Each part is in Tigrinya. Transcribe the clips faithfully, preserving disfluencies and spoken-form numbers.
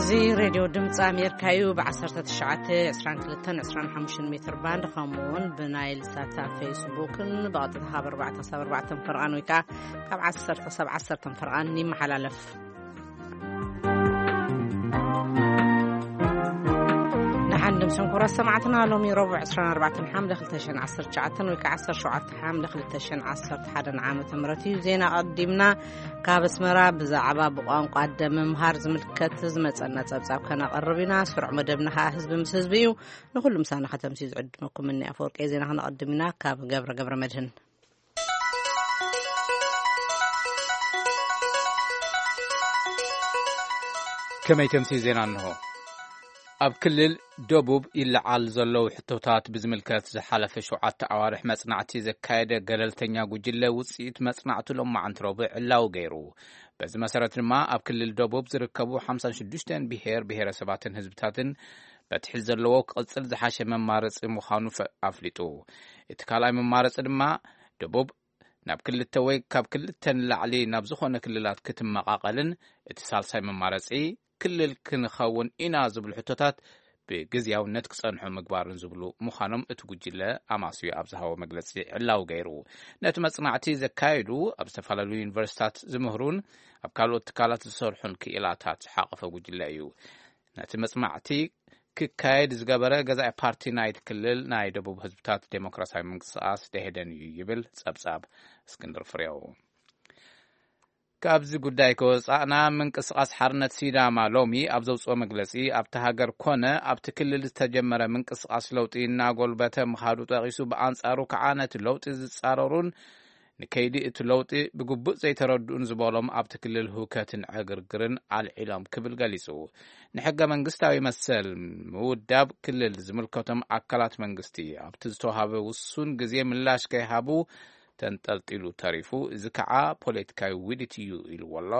زي راديو دمت أمريكايو بعشرة تشعات عشرين ثلاثة عشرين خمسين متر باند خمون بنايل ساتا فيسبوك بعضها بربعة صبر بعض فرقان ويكا كاب عشرة سبعة عشرة فرقان نيم حلالف عندهم سنكورة سمعتنا لهم يروبع عشرين أربعة حامل خلتشن عصر شعتن ويك عصر شعات حامل خلتشن عصر حدا عام تمرتي زينا قدمنا كابس مرا بزعبا بقام قدم مهار زملكت زمصنا صبصاب كنا قربينا سرع مدبنا حزب مس حزبيو لكل مسانا ختم سيز عدمكم مني افورق زينا خنا قدمنا كاب جبر جبر مدهن كما يتمسي زينا انه ኣብ ክልል ደቡብ ይልዓል ዘለው ሕቶታት ብዝምልከት ዝሓለፈ ሸውዓተ ኣዋርሕ መጽናዕቲ ዘካየደ ገለልተኛ ጉጅለ ውጽኢት መጽናዕቱ ሎማዓንቲ ረቡዕ ዕላው ገይሩ በዚ መሰረት ድማ ኣብ ክልል ደቡብ ዝርከቡ ሓምሳ ወሽዱሽተ ብሄር ብሄረሰባትን ህዝብታትን በትሕል ዘለዎ ቅጽል ዝሓሸ መማረጺ ምዃኑ ኣፍሊጡ እቲ ካልኣይ መማረጺ ድማ ደቡብ ናብ ክልተ ወይ ካብ ክልተን ላዕሊ ናብ ዝኾነ ክልላት ክትመቃቀልን እቲ ሳልሳይ መማረጺ ክልል ክንኸውን ኢና ዝብሉ ሕቶታት ብግዚያውነት ክጸንሑ ምግባርን ዝብሉ ምዃኖም እቲ ጉጅለ ኣማስዩ ኣብ ዝሃቦ መግለጺ ዕላው ገይሩ ነቲ መጽናዕቲ ዘካየዱ ኣብ ዝተፈላለዩ ዩኒቨርሲቲታት ዝምህሩን ኣብ ካልኦት ትካላት ዝሰርሑን ክኢላታት ዝሓቐፈ ጉጅለ እዩ ነቲ መጽናዕቲ ክካየድ ዝገበረ ገዛኢ ፓርቲ ናይቲ ክልል ናይ ደቡብ ህዝብታት ዴሞክራሲያዊ ምንቅስቓስ ደኢህዴን እዩ ይብል ጸብጻብ እስክንድር ፍሬው ካብዚ ጉዳይ ከወጻእና ምንቅስቓስ ሓርነት ሲዳማ ሎሚ ኣብ ዘውፅኦ መግለጺ ኣብቲ ሃገር ኮነ ኣብቲ ክልል ዝተጀመረ ምንቅስቓስ ለውጢ እናጎልበተ ምኻዱ ጠቒሱ ብኣንጻሩ ከዓ ነቲ ለውጢ ዝጻረሩን ንከይዲ እቲ ለውጢ ብግቡእ ዘይተረድኡን ዝበሎም ኣብቲ ክልል ህውከትን ዕግርግርን ኣልዒሎም ክብል ገሊጹ ንሕገ መንግስታዊ መሰል ምውዳብ ክልል ዝምልከቶም ኣካላት መንግስቲ ኣብቲ ዝተዋሃበ ውሱን ግዜ ምላሽ ከይሃቡ ተንጠልጢሉ ተሪፉ እዚ ከዓ ፖለቲካዊ ውድት እዩ ኢልዎሎ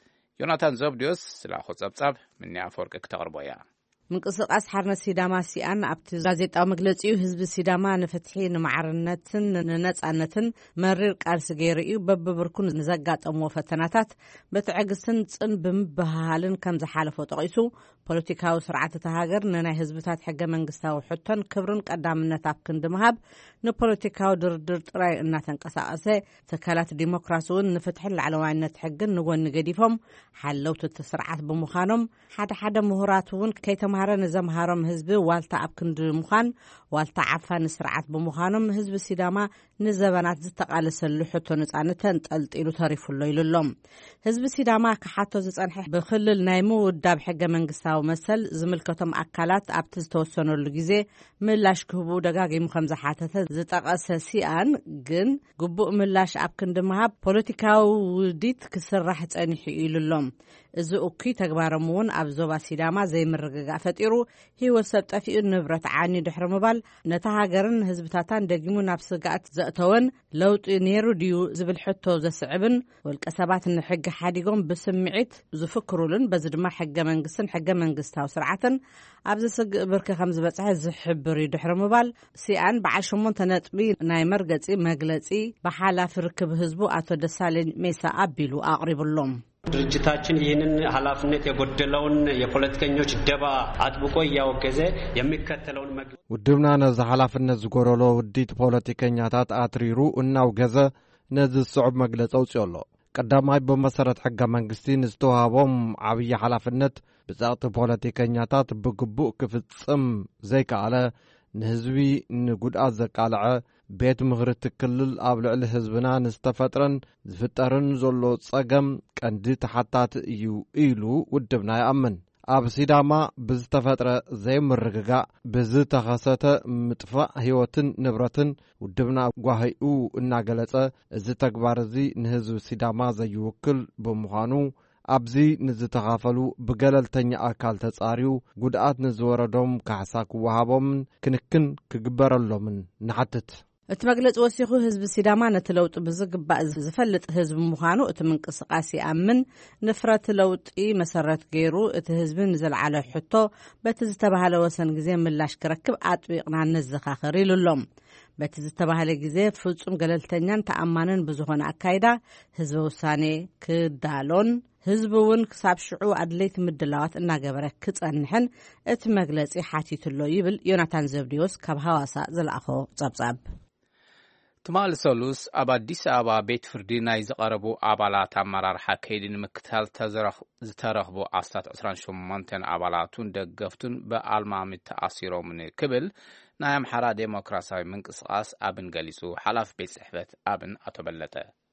ዮናታን ዘብዲዮስ ስላኹ ጸብጻብ ምንያ አፈወርቅ ከተቀርቦያ ምንቅስቃስ ሓርነት ሲዳማ ሲአን ኣብቲ ጋዜጣዊ መግለጺኡ ህዝቢ ሲዳማ ንፍትሒ ንማዕርነትን ንነጻነትን መሪር ቃልሲ ገይሩ እዩ በብብርኩን ንዘጋጠምዎ ፈተናታት በትዕግስትን ጽንብም ባህልን ከም ዝሓለፈ ጠቂሱ ፖለቲካዊ ስርዓት ተሃገር ንናይ ህዝብታት ሕገ መንግስታዊ ሕቶን ክብርን ቀዳምነት ኣብ ክንዲ ምሃብ ንፖለቲካዊ ድርድር ጥራይ እናተንቀሳቀሰ ተካላት ዲሞክራሲውን ንፍትሕን ላዕለዋይነት ሕግን ንጎኒ ገዲፎም ሓለውቲ ስርዓት ብምዃኖም ሓደ ሓደ ምሁራት እውን ከይተምሃረ ንዘምሃሮም ህዝቢ ዋልታ ኣብ ክንዲ ምዃን ዋልታ ዓፋን ስርዓት ብምዃኖም ህዝቢ ሲዳማ ንዘበናት ዝተቃለሰሉ ሕቶ ነጻነት ተንጠልጢሉ ተሪፉሎ ኢሉሎም ህዝቢ ሲዳማ ክሓቶ ዝጸንሐ ብክልል ናይ ምውዳብ ሕገ መንግስታዊ መሰል ዝምልከቶም ኣካላት ኣብቲ ዝተወሰነሉ ግዜ ምላሽ ክህቡ ደጋጊሙ ከም ዝሓተተ ዝጠቐሰ ሲአን ግን ግቡእ ምላሽ ኣብ ክንዲ ምሃብ ፖለቲካዊ ውዲት ክስራሕ ጸኒሑ ኢሉሎም እዚ እኩይ ተግባሮም እውን ኣብ ዞባ ሲዳማ ዘይምርግጋእ ፈጢሩ ህይወት ሰብ ጠፊኡ ንብረት ዓኒ ድሕሪ ምባል ነታ ሃገርን ህዝብታታን ደጊሙ ናብ ስጋኣት ዘእተወን ለውጢ ነይሩ ድዩ ዝብል ሕቶ ዘስዕብን ወልቀ ሰባት ንሕጊ ሓዲጎም ብስምዒት ዝፍክሩልን በዚ ድማ ሕገ መንግስትን ሕገ መንግስታዊ ስርዓትን ኣብ ዝስግእ ብርኪ ከም ዝበፅሐ ዝሕብር ድሕሪ ምባል ሲአን በዓል ሸሞንተ ነጥቢ ናይ መርገጺ መግለጺ በሓላፍ ርክብ ህዝቡ አቶ ደሳለኝ ሜሳ አቢሉ አቅርብሎም ድርጅታችን ይህንን ኃላፊነት የጎደለውን የፖለቲከኞች ደባ አጥብቆ ያወገዘ የሚከተለውን መግለጽ ውድብና ነዚ ኃላፊነት ዝጎረሎ ውዲት ፖለቲከኛታት አትሪሩ እናው ገዘ ነዚ ጽዑብ መግለጽ አውጽዮሎ ቀዳማይ በመሰረት ሕገ መንግስቲ ንዝተዋሃቦም ዓብይ ኃላፊነት ብዛዕቲ ፖለቲከኛታት ብግቡእ ክፍጽም ዘይከኣለ ንህዝቢ ንጉድኣት ዘቃልዐ ቤት ምኽሪ ትክልል ኣብ ልዕሊ ህዝብና ንዝተፈጥረን ዝፍጠርን ዘሎ ጸገም ቀንዲ ተሓታት እዩ ኢሉ ውድብና ይኣምን ኣብ ሲዳማ ብዝተፈጥረ ዘይምርግጋእ ብዝተኸሰተ ምጥፋእ ህይወትን ንብረትን ውድብና ጓሂኡ እናገለጸ እዚ ተግባር እዚ ንህዝቢ ሲዳማ ዘይውክል ብምዃኑ ኣብዚ ንዝተኻፈሉ ብገለልተኛ ኣካል ተጻሪዩ ጉድኣት ንዝወረዶም ካሕሳ ክወሃቦም ክንክን ክግበረሎምን ንሓትት እቲ መግለጽ ወሲኹ ህዝቢ ሲዳማ ነቲ ለውጢ ብዝግባእ ዝፈልጥ ህዝቢ ምዃኑ እቲ ምንቅስቓስ ይኣምን ንፍረት ለውጢ መሰረት ገይሩ እቲ ህዝቢ ንዘለዓለ ሕቶ በቲ ዝተባሃለ ወሰን ግዜ ምላሽ ክረክብ ኣጥቢቕና ንዘኻኽር ኢሉሎም በቲ ዝተባሃለ ግዜ ፍጹም ገለልተኛን ተኣማንን ብዝኾነ ኣካይዳ ህዝቢ ውሳኔ ክዳሎን ህዝቡውን ክሳብ ሽዑ አድለይት ምድላዋት እናገበረ ክጸንሕን እቲ መግለጺ ሓቲትሎ ይብል ዮናታን ዘብዲዮስ ካብ ሐዋሳ ዘላኣኾ ጸብጻብ ትማል ሰሉስ ኣብ አዲስ አበባ ቤት ፍርዲ ናይ ዝቐረቡ ኣባላት ኣመራርሓ ከይዲ ንምክታል ዝተረኽቡ ኣስታት عشرين وثمانية ኣባላቱን ደገፍቱን ብኣልማሚ ተኣሲሮም ክብል ናይ ኣምሓራ ዴሞክራሲያዊ ምንቅስቓስ ኣብን ገሊጹ ሓላፊ ቤት ጽሕፈት ኣብን አቶ በለጠ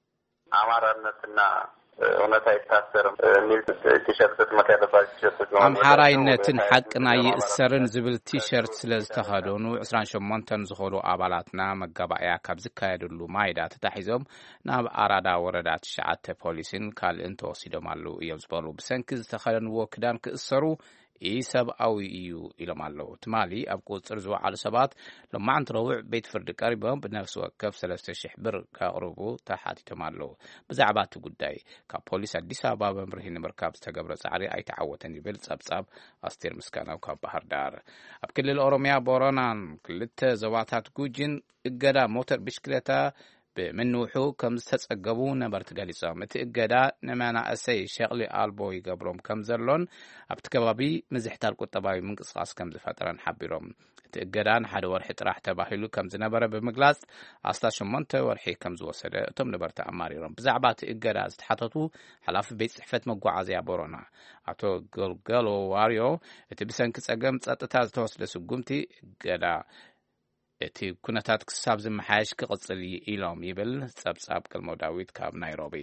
አማራነትና እውነታ ይታሰርም ሚል ቲሸርት መከረባች ቲሸርት ነው አምሓራይነትን ሐቅና ይእሰርን ዝብል ቲሸርት ስለዝተኸደኑ عشرين وثمانية ዝኸሉ ኣባላትና መጋባእያ ካብ ዝካየድሉ ማይዳ ተታሒዞም ናብ ኣራዳ ወረዳ ትሽዓተ ፖሊስን ካልእን ተወሲዶም ኣለው እዮም ዝበሉ ብሰንኪ ዝተኸደንዎ ክዳን ክእሰሩ ኢሰብኣዊ እዩ ኢሎም ኣለው ትማሊ ኣብ ቁፅር ዝወዓሉ ሰባት ሎማዓንቲ ረቡዕ ቤት ፍርዲ ቀሪቦም ብነፍሲ ወከፍ ሰለስተ ሽሕ ብር ከቕርቡ ተሓቲቶም ኣለው ብዛዕባ እቲ ጉዳይ ካብ ፖሊስ አዲስ አበባ መምርሒ ንምርካብ ዝተገብረ ጻዕሪ ኣይተዓወተን ይብል ጸብጻብ ኣስቴር ምስጋናው ካብ ባህር ዳር ኣብ ክልል ኦሮሚያ ቦረናን ክልተ ዞባታት ጉጅን እገዳ ሞተር ብሽክሌታ በመንውሑ ከም ዝተጸገቡ ነበርት ገሊጾም እቲ እገዳ ንመናእሰይ ሸቕሊ ኣልቦ ይገብሮም ከም ዘሎን ኣብቲ ከባቢ ምዝሕታል ቁጠባዊ ምንቅስቓስ ከም ዝፈጠረን ሓቢሮም እቲ እገዳ ንሓደ ወርሒ ጥራሕ ተባሂሉ ከም ዝነበረ ብምግላጽ ኣስታ ሸሞንተ ወርሒ ከም ዝወሰደ እቶም ነበርቲ ኣማሪሮም ብዛዕባ እቲ እገዳ ዝተሓተቱ ሓላፊ ቤት ጽሕፈት መጓዓዝያ ቦረና ኣቶ ገልገሎ ዋርዮ እቲ ብሰንኪ ጸገም ጸጥታ ዝተወስደ ስጉምቲ እገዳ እቲ ኩነታት ክሳብ ዝመሓየሽ ክቕጽል ኢሎም ይብል ጸብጻብ ቅልሞ ዳዊት ካብ ናይሮቢ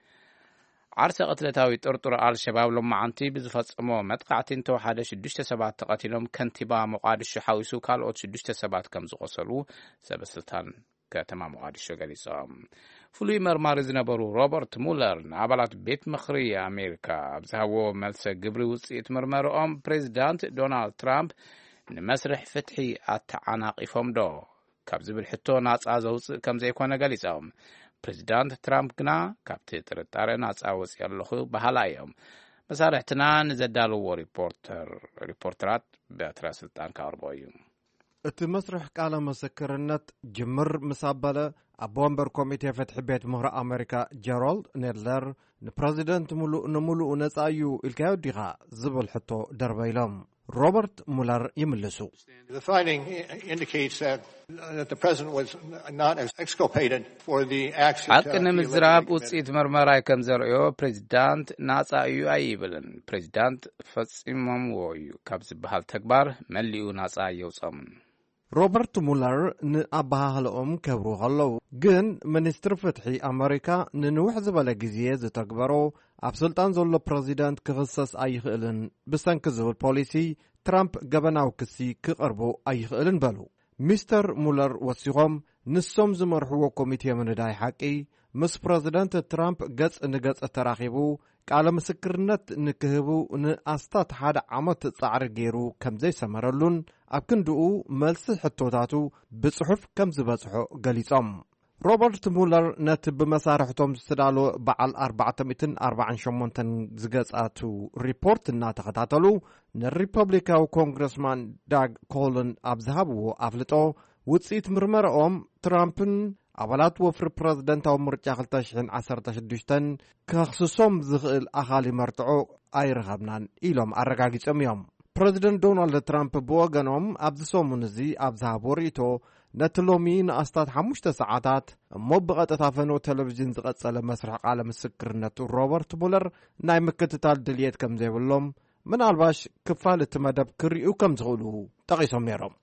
ዓርሰ ቅትለታዊ ጥርጡር አልሸባብ ሎማዓንቲ ብዝፈጸሞ መጥቃዕትን ተወሓደ ሽዱሽተ ሰባት ተቐቲሎም ከንቲባ ሞቃዲሾ ሓዊሱ ካልኦት ሽዱሽተ ሰባት ከም ዝቆሰሉ ሰበስልጣን ከተማ ሞቃዲሾ ገሊጾም ፍሉይ መርማሪ ዝነበሩ ሮበርት ሙለር ንኣባላት ቤት ምኽሪ ኣሜሪካ ብዝሃቦ መልሰ ግብሪ ውፅኢት ምርመርኦም ፕሬዚዳንት ዶናልድ ትራምፕ ንመስርሕ ፍትሒ ኣተዓናቂፎም ዶ ካብ ዝብል ሕቶ ናጻ ዘውፅእ ከም ዘይኮነ ገሊጾም ፕሬዚዳንት ትራምፕ ግና ካብቲ ጥርጣረ ናጻ ወፅእ ኣለኹ ባህላ እዮም መሳርሕትና ንዘዳልዎ ሪፖርተር ሪፖርተራት በትረ ስልጣን ካቅርቦ እዩ እቲ መስርሕ ቃለ ምስክርነት ጅምር ምሳበለ ኣብ ወንበር ኮሚቴ ፍትሒ ቤት ምኽሪ ኣሜሪካ ጀራልድ ኔድለር ንፕሬዚደንት ሙሉእ ንሙሉእ ነጻ እዩ ኢልካዮ ዲኻ ዝብል ሕቶ ደርበይሎም ሮበርት ሙለር ይምልሱ The finding indicates that, that the president was not exculpated for the acts حقنا مزراب ውጽኢት መርመራይ ከም ዘርእዮ ፕሬዚዳንት ናጻ እዩ ኣይብልን ፕሬዚዳንት ፈጺሞምዎ እዩ ካብ ዝበሃል ተግባር መሊኡ ናጻ የውጸምን ሮበርት ሙለር ንኣባሃለኦም ከብሩ ከለዉ ግን ሚኒስትር ፍትሒ ኣሜሪካ ንንውሕ ዝበለ ግዜ ዝተግበሮ ኣብ ስልጣን ዘሎ ፕሬዚዳንት ክኽሰስ ኣይኽእልን ብሰንኪ ዝብል ፖሊሲ ትራምፕ ገበናዊ ክሲ ክቐርቡ ኣይኽእልን በሉ ሚስተር ሙለር ወሲኾም ንሶም ዝመርሕዎ ኮሚቴ ምንዳይ ሓቂ ምስ ፕሬዚዳንት ትራምፕ ገጽ ንገጽ ተራኺቡ ቃለ ምስክርነት ንክህቡ ንኣስታት ሓደ ዓመት ጻዕሪ ገይሩ ከም ዘይሰመረሉን ኣብ ክንድኡ መልሲ ሕቶታቱ ብጽሑፍ ከም ዝበጽሖ ገሊጾም ሮበርት ሙለር ነቲ ብመሳርሕቶም ዝተዳለወ በዓል ኣርባዕተ ሚእትን ኣርባዓን ሸሞንተን ዝገጻቱ ሪፖርት እናተኸታተሉ ንሪፐብሊካዊ ኮንግረስማን ዳግ ኮልን ኣብ ዝሃብዎ ኣፍልጦ ውጽኢት ምርመራኦም ትራምፕን ኣባላት ወፍሪ ፕሬዝደንታዊ ምርጫ ክልተ ሽሕን ዓሰርተ ሽዱሽተን ክኽስሶም ዝኽእል ኣኻሊ መርትዖ ኣይረኸብናን ኢሎም ኣረጋጊጾም እዮም ፕሬዚደንት ዶናልድ ትራምፕ ብወገኖም ኣብዚ ሰሙን እዚ ኣብ ዝሃቦ ርእቶ ነቲ ሎሚ ንኣስታት ሓሙሽተ ሰዓታት እሞ ብቐጥታ ፈኖ ቴሌቭዥን ዝቐጸለ መስርሕ ቃለ ምስክርነቱ ሮበርት ሙለር ናይ ምክትታል ድልየት ከም ዘይብሎም ምናልባሽ ክፋል እቲ መደብ ክርእዩ ከም ዝኽእሉ ጠቒሶም ነይሮም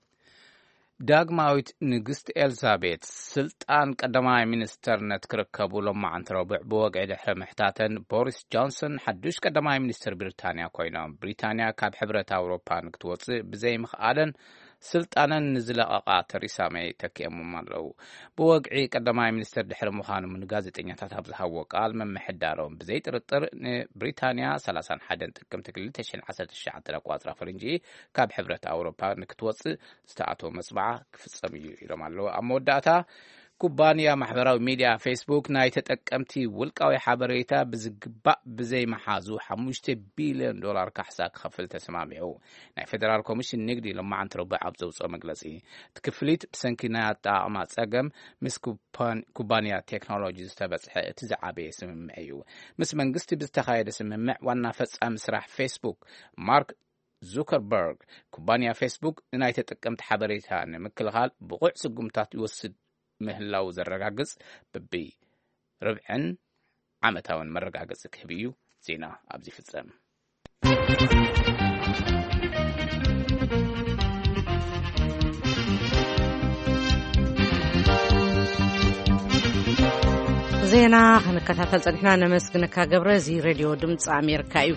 ዳግማዊት ንግስቲ ኤልዛቤት ስልጣን ቀዳማይ ሚኒስተርነት ክርከቡ ሎማዓንቲ ረቡዕ ብወግዒ ድሕሪ ምሕታተን ቦሪስ ጆንሰን ሓዱሽ ቀዳማይ ሚኒስተር ብሪታንያ ኮይኖም ብሪታንያ ካብ ሕብረት ኣውሮፓ ንክትወፅእ ብዘይምኽኣለን ስልጣነን ንዝለቐቓ ተሪሳ ሜይ ተኪኦሞም ኣለው ብወግዒ ቀዳማይ ሚኒስተር ድሕሪ ምዃኖም ንጋዜጠኛታት ኣብ ዝሃብዎ ቃል መምሕዳሮም ብዘይ ጥርጥር ንብሪታንያ ሰላሳ ሓደ ጥቅምቲ ክልተ ሽሕን ዓሰርተ ትሽዓተ ኣቋፅራ ፈረንጂ ካብ ሕብረት ኣውሮፓ ንክትወፅእ ዝተኣተወ መፅባዓ ክፍጸም እዩ ኢሎም ኣለው ኣብ መወዳእታ ኩባንያ ማሕበራዊ ሚድያ ፌስቡክ ናይ ተጠቀምቲ ውልቃዊ ሓበሬታ ብዝግባእ ብዘይ መሓዙ ሓሙሽተ ቢልዮን ዶላር ካሕሳ ክኸፍል ተሰማሚዑ ናይ ፌደራል ኮሚሽን ንግዲ ልምዓንቲ ረቡዕ ኣብ ዘውፅኦ መግለፂ ትክፍሊት ብሰንኪ ናይ ኣጠቃቅማ ፀገም ምስ ኩባንያ ቴክኖሎጂ ዝተበፅሐ እቲ ዝዓበየ ስምምዕ እዩ ምስ መንግስቲ ብዝተኻየደ ስምምዕ ዋና ፈጻሚ ስራሕ ፌስቡክ ማርክ ዙከርበርግ ኩባንያ ፌስቡክ ናይ ተጠቀምቲ ሓበሬታ ንምክልኻል ብቑዕ ስጉምታት ይወስድ ምህላው ዘረጋግጽ ብቢ ربعن ዓመታውን መረጋገጽ ክህብ እዩ ዜና ኣብዚ ፍጸም ዜና ክንከታተል ጸኒሕና ነመስግነካ ገብረ እዚ ሬድዮ ድምጽ ኣሜሪካ እዩ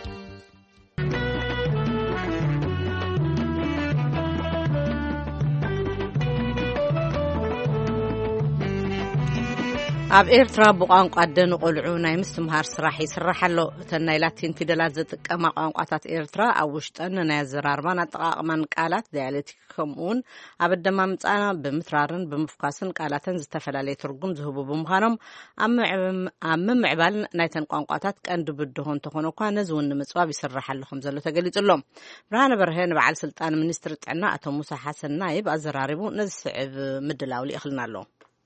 ኣብ ኤርትራ ብቋንቋ ደን ቆልዑ ናይ ምስትምሃር ስራሕ ይስራሕ ኣሎ እተን ናይ ላቲን ፊደላት ዝጥቀማ ቋንቋታት ኤርትራ ኣብ ውሽጠን ናይ ኣዘራርባን ኣጠቃቅማን ቃላት ዳያሌክቲክ ከምኡውን ኣብ ኣደማምፃና ብምትራርን ብምፍካስን ቃላተን ዝተፈላለየ ትርጉም ዝህቡ ብምዃኖም ኣብ ምምዕባል ናይተን ቋንቋታት ቀንዲ ብድሆ እንተኾነ እኳ ነዚ እውን ንምፅባብ ይስራሕ ኣሎ ከም ዘሎ ተገሊጹሎም ብርሃነ በርሀ ንበዓል ስልጣን ሚኒስትር ጥዕና ኣቶ ሙሳ ሓሰን ናይብ ኣዘራሪቡ ነዚ ስዕብ ምድላው ይእኽልና ኣሎ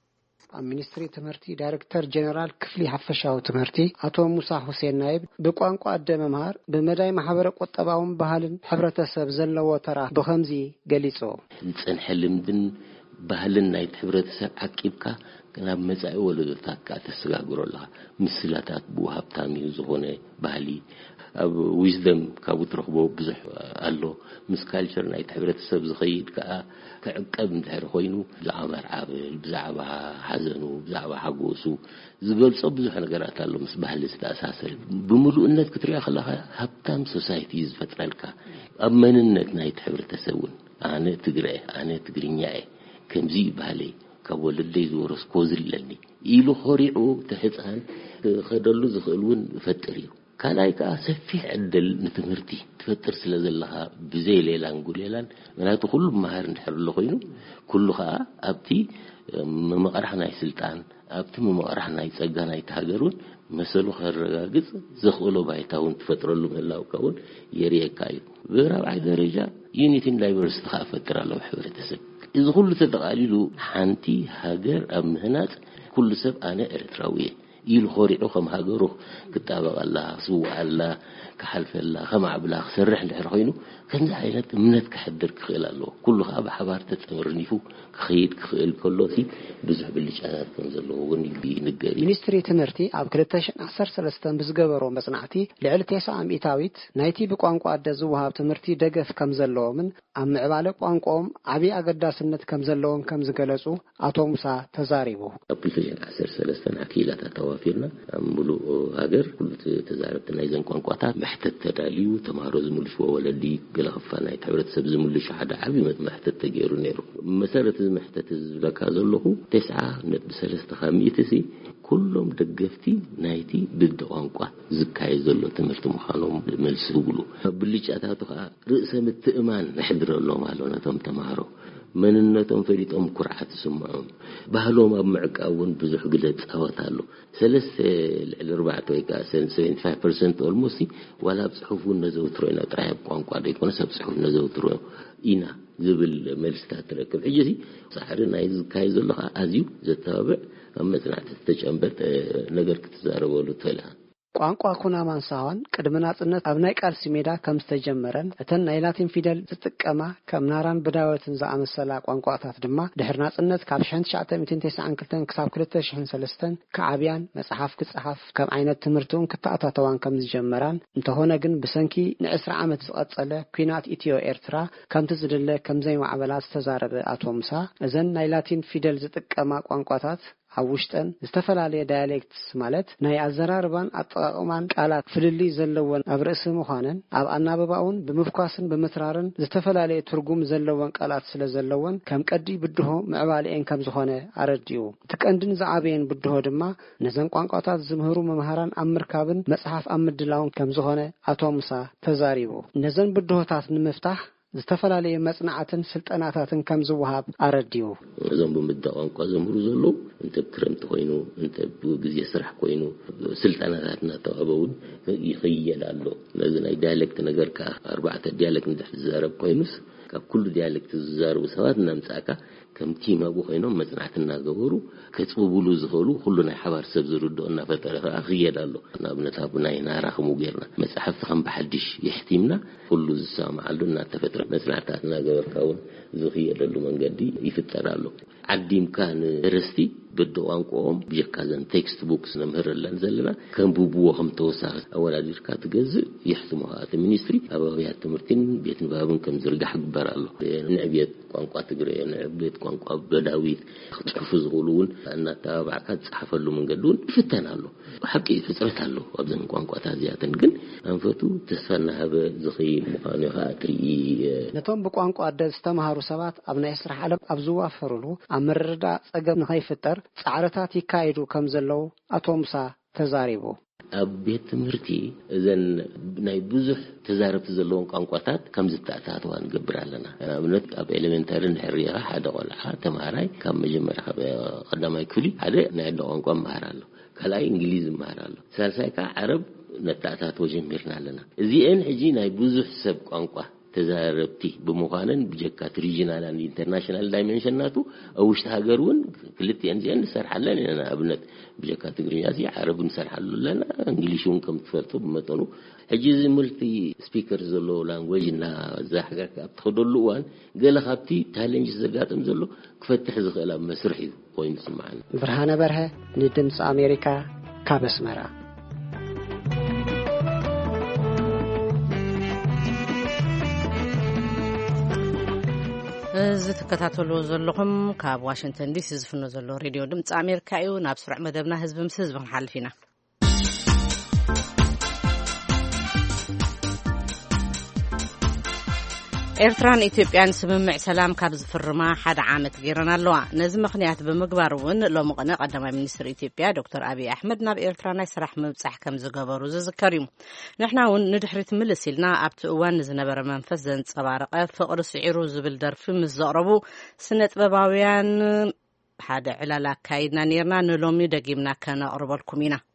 ሚኒስትሪ ትምህርቲ ዳይሬክተር ጀነራል ክፍሊ ሓፈሻዊ ትምህርቲ አቶ ሙሳ ሁሴን ናይብ በቋንቋ አደመማር በመዳይ ማህበረ ቆጠባውን ባህልን ህብረተሰብ ዘለዎ ተራ በኸምዚ ገሊጾ ጽንሕ ልምድን ባህልን ናይ ህብረተሰብ አቂብካ ናብ መጻኢ ወለዶታካ ተሰጋግሮላ ምስላታት ብሃብታሚ ዝኾነ ባህሊ ኣብ ዊዝደም ካብ ትረኽቦ ብዙሕ ኣሎ ምስ ካልቸር ናይ ህብረተሰብ ዝኸይድ ከኣ ከዕቀብ እንድሕር ኮይኑ ብዛዕባ ዓብል ብዛዕባ ሓዘኑ ብዛዕባ ሓጎሱ ዝገልጾ ብዙሕ ነገራት ኣሎ ምስ ባህሊ ዝተኣሳሰር ብምሉእነት ክትሪኣ ከለኻ ሃብታም ሶሳይቲ ዝፈጥረልካ ኣብ መንነት ናይ ህብረተሰብን ኣነ ትግሬ ኣነ ትግርኛ ከምዚ ባህሊ ካብ ወለደይ ዝወረስኮ ዝለኒ ኢሉ ኸሪዑ ተህፃን ከደሉ ዝኽእልውን ፈጥር እዩ ካላይካ ሰፊሕ ዕድል ንትምህርቲ ትፈጥር ስለ ዘለኻ ብዘይ ሌላን ጉሌላን ምናቱ ሁሉ ማህር እንድሕር ኮይኑ ኩሉ ኸኣ ኣብቲ መመቕራህ ናይ ስልጣን ኣብቲ መመቕራህ ናይ ጸጋ ናይ ተሃገሩን መሰሉ ኸረጋግጽ ዝኽእሎ ባይታውን ትፈጥረሉ ምህላውካውን የሪየካ እዩ ብራብዓይ ደረጃ ዩኒቲን ዳይቨርሲቲ ኸ ፈጥር ኣለዎ ሕብረተሰብ እዚ ሁሉ ተጠቃሊሉ ሓንቲ ሃገር ኣብ ምህናጽ ኩሉ ሰብ ኣነ ኤርትራዊ ኢሉ ኸሪዑ ከም ሃገሩ ክጣበቃላ ስዋዓላ ከሐልፈላ ከማዕብላ ክሰርሕ እንድሕር ኮይኑ ከምዚ ዓይነት እምነት ክሕድር ክኽእል ኣለዎ ኩሉ ኸኣ ብሓባር ተጸምርኒፉ ክኸይድ ክኽእል ከሎሲ ብዙሕ ብልጫታት ከም ዘለዎ እውን ይንገር ሚኒስትሪ ትምህርቲ ኣብ ሁለት ሺህ ዓሰርተ ሰለስተ ብዝገበሮ መጽናዕቲ ልዕሊ ተስዓ ሚእታዊት ናይቲ ብቋንቋ ኣደ ዝወሃብ ትምህርቲ ደገፍ ከም ዘለዎምን ኣብ ምዕባለ ቋንቋኦም ዓቢ ኣገዳስነት ከም ዘለዎም ከም ዝገለጹ አቶ ሙሳ ተዛሪቡ ኣብ ሁለት ሺህ ዓሰርተ ሰለስተ ኣኪላታት ተዋፊርና ኣብ ሙሉእ ሃገር ኩሉ ተዛረብቲ ናይ ዘን ቋንቋታት محتت تداليو تمارو زملش وولدي قال خفانا تحبرتسب زملش حدا عبي محتت تغيرو نيرو مسارة محتت زلكا زلو تسعة نت بسلسة خاميتسي كلهم دقفتي نايتي ضد ቋንቋ ዝካይ ዘሎ ትምህርቲ ምዃኖም መልስ ይብሉ ብልጫታቱ ርእሰ ምትእማን ነሕድረሎ ማለት ነው ተማሃሮ መንነቶም ፈሪጦም ኩርዓት ስምዖም ባህሎም ኣብ ምዕቃውን ብዙሕ ግለጽ አወታሉ ሰለስተ ለርባዕተ ወይ ካ ሰቨንቲ ፋይቭ ፐርሰንት ኦልሞስት ወላ ጽሑፉን ነዘውትሮና ጥራይ ቋንቋ ደይኮነ ሰብ ጽሑፍ ነዘውትሮ ኢና ዝብል መልስታት ተረክብ ሕጂዚ ሳሕሪ ናይ ዝካይ ዘሎ ኣዝዩ ዘተባብዕ ኣብ መጽናዕቲ ተጨምበት ነገር ክትዛረበሉ ተላ ቋንቋ ኩናማን ሳዋን ቅድመ ናጽነት ኣብ ናይ ቃልሲ ሜዳ ከም ዝተጀመረን እተን ናይ ላቲን ፊደል ዝጥቀማ ከም ናራን ብዳወትን ዝኣመሰላ ቋንቋታት ድማ ድሕር ናጽነት ካብ ሺህ ትሽዓተ ሚእትን ተስዓን ክልተን ክሳብ ሁለት ሺህ ሰለስተን ከዓብያን መጽሓፍ ክጽሓፍ ከም ዓይነት ትምህርቱን ክተኣታተዋን ከም ዝጀመራን እንተሆነ ግን ብሰንኪ ንዕስራ ዓመት ዝቐጸለ ኩናት ኢትዮ ኤርትራ ከምቲ ዝድለ ከም ዘይማዕበላ ዝተዛረበ አቶ ሙሳ እዘን ናይ ላቲን ፊደል ዝጥቀማ ቋንቋታት ኣብ ውሽጠን ዝተፈላለዩ ዳያሌክትስ ማለት ናይ ኣዘራርባን ኣጠቃቅማን ቃላት ፍልሊ ዘለዎን ኣብ ርእሲ ምዃነን ኣብ ኣናበባውን ብምፍኳስን ብምትራርን ዝተፈላለዩ ትርጉም ዘለዎን ቃላት ስለ ዘለዎን ከም ቀዲ ብድሆ ምዕባልኤን ከም ዝኾነ ኣረዲኡ ትቀንድን ዝዓበየን ብድሆ ድማ ነዘን ቋንቋታት ዝምህሩ መምሃራን ኣብ ምርካብን መጽሓፍ ኣብ ምድላውን ከም ዝኾነ አቶ ሙሳ ተዛሪቡ ነዘን ብድሆታት ንምፍታሕ ዝተፈላለዩ መጽናዕትን ስልጠናታትን ከም ዝወሃብ አረዲዩ እዞም ብምዳ ቋንቋ ዘምሩ ዘሎ እንተ ክረምት ኮይኑ እንተ ግዜ ስራሕ ኮይኑ ስልጠናታትና ተቀበውን ይخيላሉ ነዚ ናይ ዳያሌክት ነገር ካ አርባዕተ ዳያሌክት እንደዝዛረብ ኮይኑስ ካብ ኩሉ ዳያሌክት ዝዛረቡ ሰባት ናምጻካ ከም ቲም አቡ ኮይኖም መጽናዕትና ገበሩ ከጽቡሉ ዝኸሉ ሁሉ ናይ ሓባር ሰብ ዝርድኦና ፈጠረ አخيላሉ ናብነት አቡናይ ናራኸሙ ጌርና መጽሐፍ ከም በሐድሽ ይሕቲምና ሁሉ ዝሰማዓሉና ተፈጥረ መጽናዕታትና ገበርካውን ዝخيለሉ መንገዲ ይፍጠራሉ ዓዲም ካን ርስቲ በደዋንቆም ቢካዘን ቴክስት ቡክስ ነምህረለን ዘለና ከም ቡቡዎ ከም ተወሳኺ አወላዲርካ ትገዝ ይሕትሙሃት ሚኒስትሪ አባቢያት ትምህርትን ቤት ንባብን ከም ዝርጋሕ ግበራሉ ንዕብየት ቋንቋ ትግሬ ንዕብየት ቋንቋ በዳዊት ጽሑፍ ዝغሉውን እናተባዕካ ጽሐፈሉ መንገዱን ይፍተናሉ ሐቂ ፍጥረታሉ አብዘን ቋንቋታት ዚያተን ግን አንፈቱ ተስፋና ሀበ ዝኺል ምዃኑ ኻትሪ ነቶም በቋንቋ አደስ ተማሃሩ ሰባት ኣብ ናይ ስራሕ ዓለም ኣብ ዝዋፈሩሉ አመረዳ ጸገም ንኸይፍጠር ጻዕረታት ይካይዱ ከም ዘለው አቶ ሙሳ ተዛሪቡ ኣብ ቤት ትምህርቲ እዘን ናይ ብዙሕ ተዛረብቲ ዘለውን ቋንቋታት ከም ዝተኣታተዋን ገብራለና ኣብነት ኣብ ኤሌመንታሪ ንሕርያ ሓደ ቆልዓ ተማሃራይ ካብ መጀመርያ ቀዳማይ ክፍሊ ሓደ ናይ ቋንቋ መሃራሉ ካልኣይ እንግሊዝ መሃራሉ ሳልሳይ ካ ዓረብ ነታኣታተው ጀሚርና ኣለና እዚአን ሕጂ ናይ ብዙሕ ሰብ ቋንቋ ተዛረብቲ በመዃነን በጀካት ሪጂናል and ኢንተርናሽናል ዳይሜንሽናቱ አውሽት ሀገሩን ክልቲያን ዚያን ሰርሐለን እና አብነት በጀካት ትግርኛዚ ዓረብን ሰርሐሉለና እንግሊሹን ከም ትፈልጡ በመጠኑ ሕጂ ዝምልቲ ስፒከር ዘሎ ላንጉዌጅ እና ዛሕጋ ካብትኸደሉዋን ገለ ካብቲ ቻሌንጅ ዘጋጥም ዘሎ ክፈትሕ ዝኽእል መስርሕ እዩ ኮይኑ ስማዓና ብርሃነ በርሀ ንድምጽ አሜሪካ ካብ አስመራ ዝትከታተሉ ዘለኹም ካብ ዋሽንግተን ዲሲ ዝፍኖ ዘሎ ሬድዮ ድምጽ አሜሪካ እዩ ናብ ስሩዕ መደብና ህዝብ ምስ ህዝብ ንሓልፊና ኤርትራን ኢትዮጵያን ስምምዕ ሰላም ካብ ዝፍርማ ሓደ ዓመት ገይረን ኣለዋ ነዚ ምኽንያት ብምግባር እውን ሎሚ ቀነ ቀዳማይ ሚኒስትር ኢትዮጵያ ዶክተር አብይ አሕመድ ናብ ኤርትራ ናይ ስራሕ ምብጻሕ ከም ዝገበሩ ዝዝከር እዩ ንሕና እውን ንድሕሪት ምልስ ኢልና ኣብቲ እዋን ዝነበረ መንፈስ ዘንጸባረቀ ፍቅሪ ስዒሩ ዝብል ደርፊ ምስ ዘቕረቡ ስነ ጥበባውያን ሓደ ዕላል አካይድና ነርና ንሎሚ ደጊምና ከነቕርበልኩም ኢና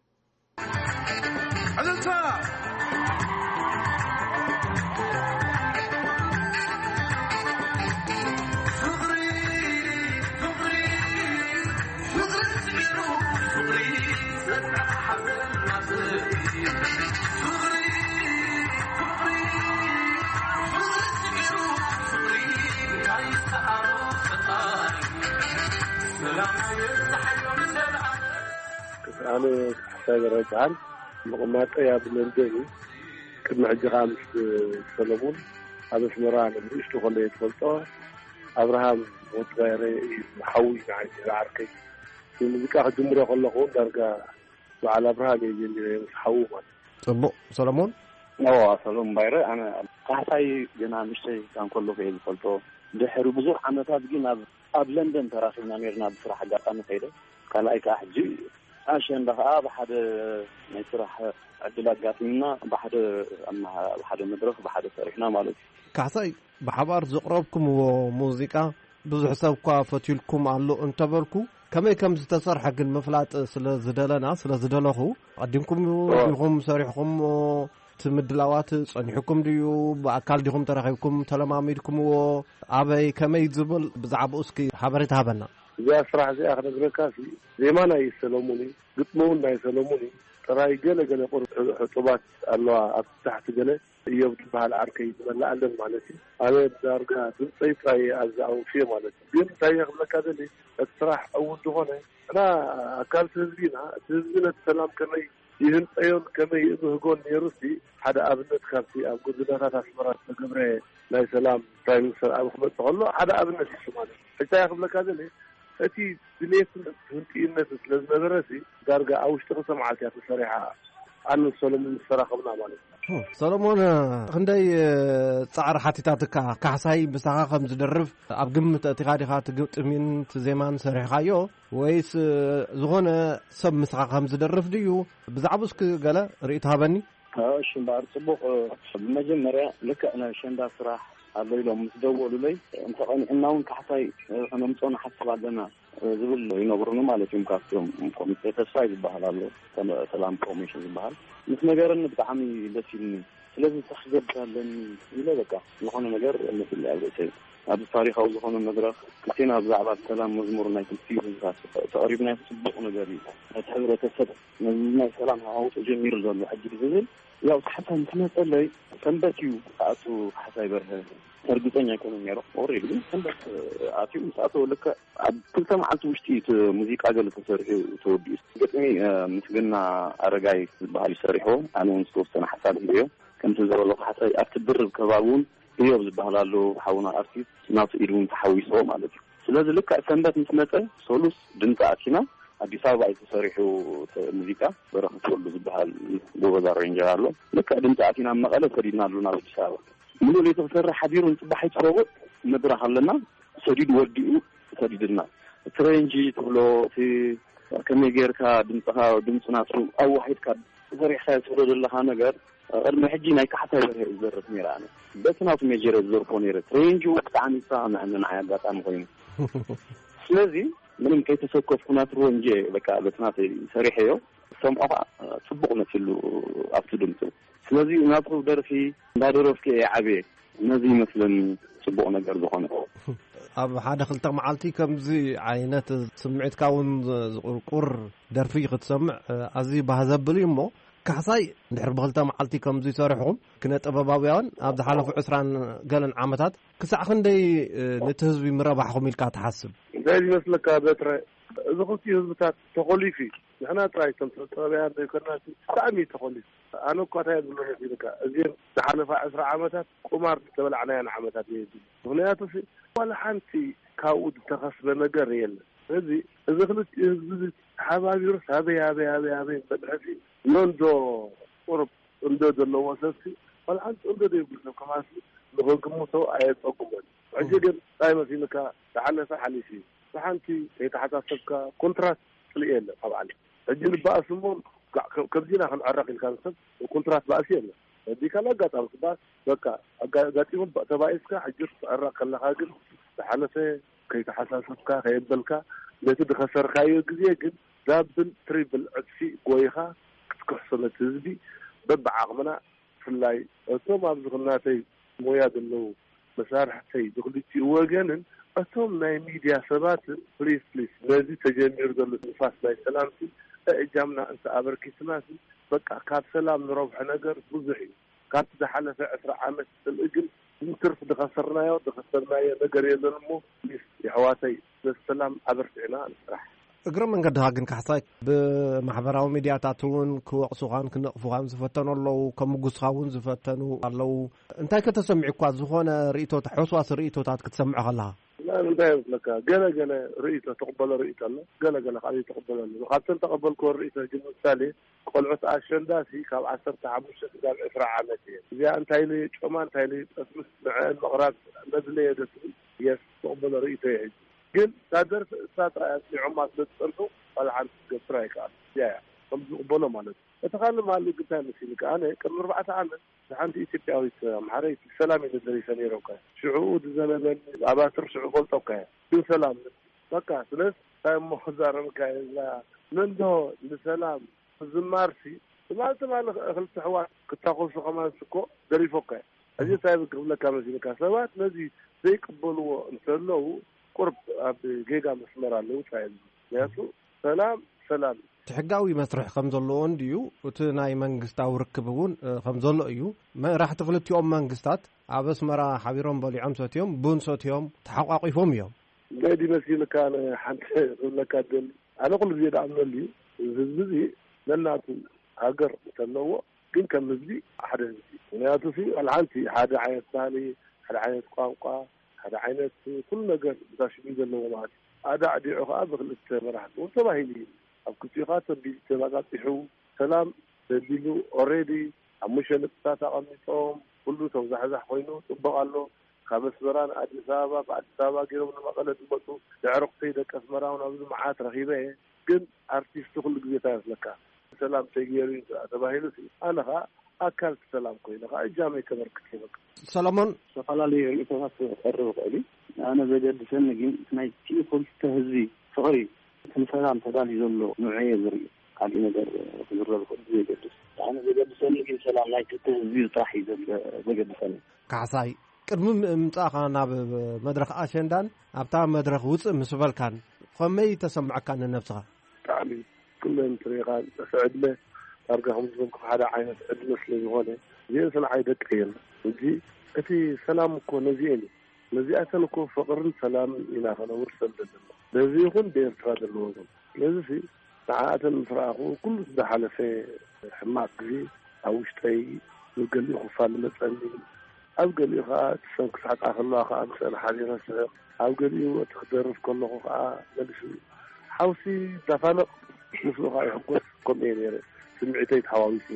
أنا ساير رجعان مقامات يا بلندني كنا عجقا مش سلمون هذا سمران مش تخلي يتفلطه أبراهام وتغيري محوي معي العركي في مذكرة جمهورية خلقون درجة وعلى أبراهام يجي محوي طب سلمون أوه سلام بايرة أنا قاعد جنا مشتي كان كله في الفلطه دحر بزور عمتات جينا قبل لندن تراسلنا ميرنا بصراحة قاعدة فيدا كان أي كحجي عشان بقى بحد نسرح عدلات قاتلنا بحد أما بحد مدرسة بحد فرحنا مالك كعساي بحبار زقربكم وموسيقى بزح سبقا فتيلكم على انتبركو كما كم ستسر حق المفلات سلا زدلنا سلا زدلخو قدمكم يهم صريحكم تمدلوات صنيحكم ديو بأكل ديهم ترخيكم تلماميدكم وعبي كما يزبل بزعب أسكي حبرت هبنا يا صراحة زي آخر بركاسي زي ما ناي سلموني قطمون ناي سلموني تراي جل جل قر حطبات الله تحت جل يوم بهالعركة ولا علم مالتي أنا دارجا بنصيف راي أزعو شيء مالتي بين تايخ لك هذا اللي الصراحة أول دهونه أنا أكلت زينة زينة السلام كمي يهن أيون كمي إنه يقول نيروسي هذا أبنت خالتي أقول لنا تسمرات بجبرة لا سلام تايم سلام خبرت الله هذا أبنت الشمال تايخ لك هذا اللي أتي بليت هنتي الناس لازم درسي درجة أو اشتغل سمعت يا صريحة أنا سلمون الصراحة قبل عمله سلمون عندي صار حتيتاتك كحساي بساقة خمس درف أبقم تقادي خات قط من زمان صريحة يو ويس زغنا سب مساقة خمس درف ديو بزعبسك قال ريتها بني اه شنبار صبوق بمجمرة لك أنا شندا صراحة الله يلوم مسدولوا لي انتقن انهم كحصاي انا مصون حسب عندنا زبل ينبرنا مالتهم كاستم كوميتي تسايد بحالالو سلام كوميشن بحال مش ነገርን በጣም ደስ ይልኝ ስለዚህ ተخجبታለን ይለው በቃ የሆነ ነገር እንትን ያለው አብ ታሪካው የሆነ ነገር ከቴና ብዛዕባ ሰላም መዝሙርና ኢትዮጵያ ተقريبا ያስበቁ ነገር ተህብረተሰብ ነኛ ሰላም አውጥ ጀሚር ዘሎ አጅብ ዝብል ያው ተሐተን ተመጠለይ ሰንበቲው አቱ ሐሳይ በርህ እርግጠኛ ኢኮኖሚ ያለው ኦሬዲ ሰንበት አቲው ሰዓቱ ለካ አብተም አልቱ ውሽቲ ሙዚቃ ገለ ተሰርሑ ተወዲስ ገጥሚ ምስግና አረጋይ ባህል ሰርሖ አንውን ስተወሰነ ሐሳብ ይዮ كنت زرلو حتى أتدرب كبابون يوز بحلالو حاونا أرتيس ناس إيرون تحويسو مالك ስለዚህ ልክ ሰንበት ምትመጣ ሶሉስ ድንጣ አኪና አዲስ አበባ የተሰሪው ሙዚቃ በረከት ሁሉ ዝባል ጎበዛ ሬንጀር አለ ልክ ድንጣ አኪና መቀለ ከዲናሉና አዲስ አበባ ምን ነው የተሰራ ሐዲሩን ጽባህ ይጽወው መድረክ አለና ሰዲድ ወዲኡ ሰዲድና ትሬንጂ ተብሎ في ከመገርካ ድንጣ ድንጽናቱ አው ዋሂድ ካ ዘሪህ ሳይሰደልህ ነገር قدم حجي ناي كحتا يزرت ميرانه بس ناوت ميجر الزور فونير رينج وقت عن يسام عندنا عيال قطام قوين ስለዚህ ምንም ከይተሰኮፍ ኩናት ሮንጄ በቃ በትናት ሰሪሄው ሰምጣ ጽቡቅ ነው ሲሉ አፍትድምቱ ስለዚህ ናቱ ደርፊ እንዳደረፍከ ያዕቤ እነዚህ መስለን ጽቡቅ ነገር ዝኾነ ኣብ ሓደ ክልተ መዓልቲ ከምዚ ዓይነት ስምዒትካውን ዝቁርቁር ደርፊ ክትሰምዕ ኣዚ ባሃዘብል እሞ كحصاي نحر بخلتا معلتي كم زي صارحهم كنا طباباويان عبد حلف عسران قالن عامتات كسع خندي نتهزبي مرابحهم يلقى تحسب زي مثلك بتر اذا قلت هزبتات تقولي في احنا تراي طباباويان كنا تعمي تقولي انا كنت اقول لك زين تحلف عشر عامتات قمار تبلعنا عامتات يجي هنايا في ولا حنتي كاود تخسب ነገር የለ ስለዚህ اذا قلت هزبت حبايبي رس هذا هذا هذا هذا بدحسي نندو قرب ندو دلو وسسي والحد ندو يقول كمان لغوكم سو ايت اوكم عجيب دائما في مكان تعال صحلي شيء صحنتي يتحسسك كونتراست ليل طبعا اجل بقى سمون كبجينا هنعرق الكانسر وكونتراست بقى شيء دي كان قطع بس بقى قاعدين تبايسك حجر عرق الحاجر تحلفه كي تحسسك هيبلك لتد خسر خايو غزي ግን ዳብል ትሪብል ዕጥፊ ጎይኻ ክትከሰለ ትዝቢ በብዓቕምና ፍላይ እቶም ኣብ ዝኽናተይ ሞያ ዘለዉ መሳርሕተይ ዝኽልቲኡ ወገንን እቶም ናይ ሚድያ ሰባት ፕሊስ ፕሊስ ነዚ ተጀሚሩ ዘሎ ንፋስ ናይ ሰላምቲ እጃምና እንተ ኣበርኪትናሲ በቃ ካብ ሰላም ንረብሐ ነገር ብዙሕ እዩ ካብቲ ዝሓለፈ ዕስራ ዓመት ስልእግን ንትርፍ ድኸሰርናዮ ድኸሰርናዮ ነገር የለን እሞ ፕሊስ የሕዋተይ በሰላም ኣበርቲዕና ንስራሕ እግረ መንገድኻ ግን ካሕሳይ ብማሕበራዊ ሚድያታትን ክወቕሱኻን ክነቕፉኻን ዝፈተኑ ኣለዉ ከምጉስኻ እውን ዝፈተኑ ኣለዉ እንታይ ከተሰምዒ እኳ ዝኾነ ርእቶት ሕስዋስ ርእቶታት ክትሰምዖ ከለኻ እንታይ ይመስለካ ገለ ገለ ርእቶ ተቕበሎ ርእቶ ኣሎ ገለ ገለ ካልእ ተቕበሎ ኣሎ ካብተን ተቐበልክዎ ርእቶ ግን ምሳሌ ቆልዑት ኣሸንዳሲ ካብ ዓሰርተ ሓሙሽተ ክሳብ ዕስራ ዓመት እየ እዚኣ እንታይ ሉ ጮማ እንታይ ሉ ጠስምስ ንዕአን ምቕራብ መድለየ ደስ የስ ተቕበሎ ርእቶ እየ ግን ታደር ሳጥራት ዑማት ለጥንቱ አልሐን ገፍራይ ቃል ያ ከምዚ ቅበሎ ማለት እተኻለ ማለት ግታ መስሊካ ኣነ ቅድሚ ኣርባዕተ ዓመት ሓንቲ ኢትዮጵያዊት ኣምሓሪት ሰላም ይደሪ ሰኔሮካ ሽዑ ዝዘለለን ኣባትር ሽዑ ፈልጦካ ግን ሰላም በቃ ስለስ ታይሞ ዛረምካ ላ መንዶ ለሰላም ዝማርሲ ማለት ማለት ክልተ ሕዋት ክታኸሱ ከማንስኮ ደሪፎካ እዚ ሳይብ ክብለካ መስሊካ ሰባት ነዚ ዘይቅበልዎ እንተለው قرب بجيجا مسمار على وتعال ياسو سلام سلام تحقاوي مسرح خمزلو انديو وتناي منغستاو ركبون خمزلو ايو ما راح تفلت يوم منغستات عبس مرا حبيرهم بلي عمسات يوم بون صوت يوم تحققوا يوم قاعد يمثل كان حد ولا كادل انا اقول زيد عمل لي زي لناتو هاجر تنوع كن كمزي احد نياتو في العنتي حدا عين ثاني حدا عين قاقا هذا عينت كل نجار داش بيد اللومات هذا عدي عقاب غلت مرحت وانتبهي أبكتيقات بيتبعات يحو سلام بديلو already عمشان بتاعت عميتهم كله توزع زح خوينه تبقى له خمس مران أدي سابا بعد سابا كيلو من مقالة تبطو تعرق سيدك أسمران ونبذ معات رهيبة كن أرتيست كل جزيتاز لك سلام تجيرين تبهي له أنا ها أكل سلام كويس أجامع كبر كتير سلامون سفلا لي إتوقف قرب قلي أنا بجد سنة جيم ناي كي كل تهزي صغير مثلا تدالي زلوا نوعية زري على نقدر نجرب كل بجد أنا بجد سنة جيم سلام ناي تهزي طاحي بجد سنة كعصاي كرم متأخرنا بمدرخ أشندان أبتاع مدرخ وص مسفل كان خمي تسمع كان النفسها تعليم كلهم طريقة سعدنا أرجعهم زمك هذا عين سعدنا سليم هون زين سنة عيدة كيل وجي أتي سلام كون زيني الذي أتى لكم فقر سلام إلى هنا ورسل لنا الذي يكون بين فراد الوزن الذي في ساعات الفراغ كل ده على في حماق زي أو شيء يقول لي خفان مثلا أو قال لي خا تسنك ساعات آخر الله خا مثلا حالي رسل أو قال لي تقدر في كل خا نلش حوسي دفنق مثل خا يحكوا كم يعني سمعتي حوالي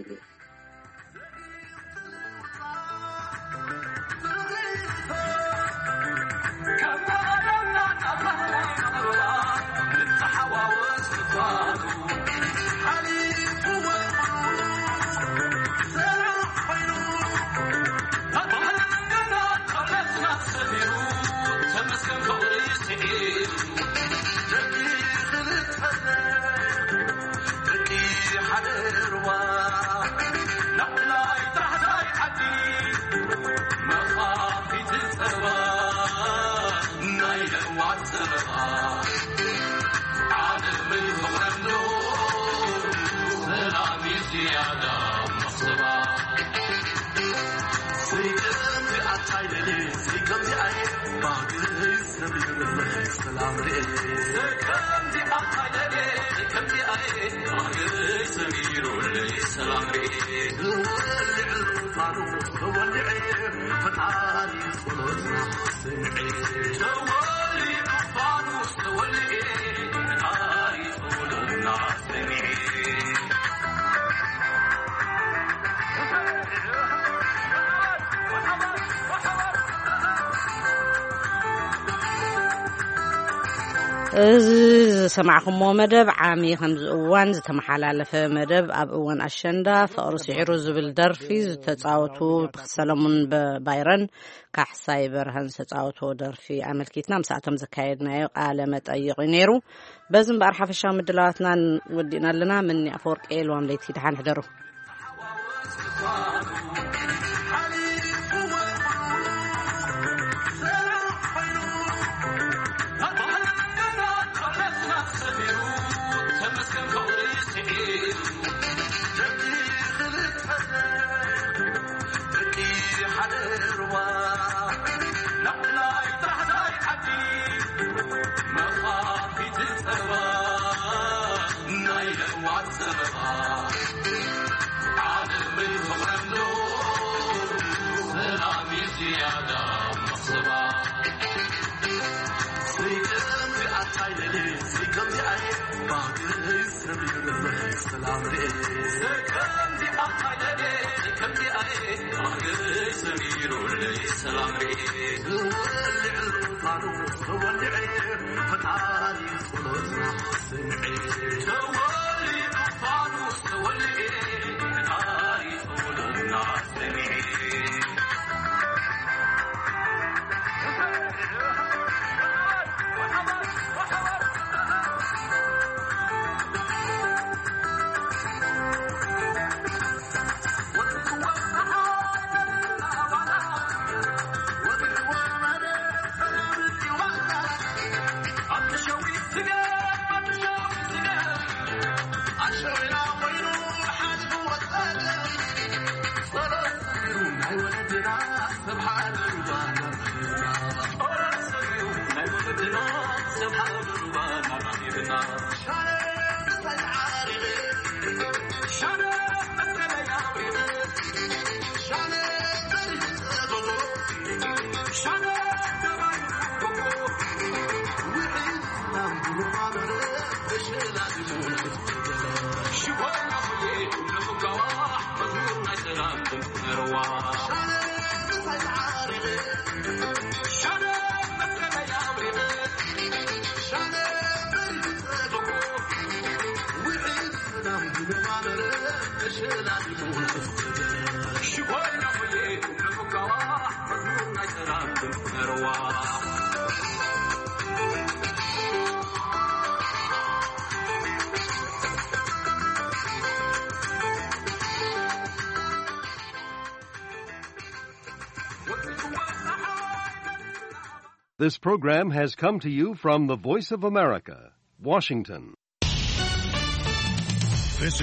سمعكم مدب عامي خمس أوان زتمحل على في مدب أب أوان أشندا فأرس عروز بالدرفي تتعاوتوا بسلمون بايرن كحساي برهن تتعاوتوا درفي عمل كيتنا مساعتم زكايدنا علامة أي غنيرو بزن بأرحف الشام الدلاتنا ودينا لنا من أفورك إيل وامليتي تحان حدرو This program has come to you from the Voice of America, Washington.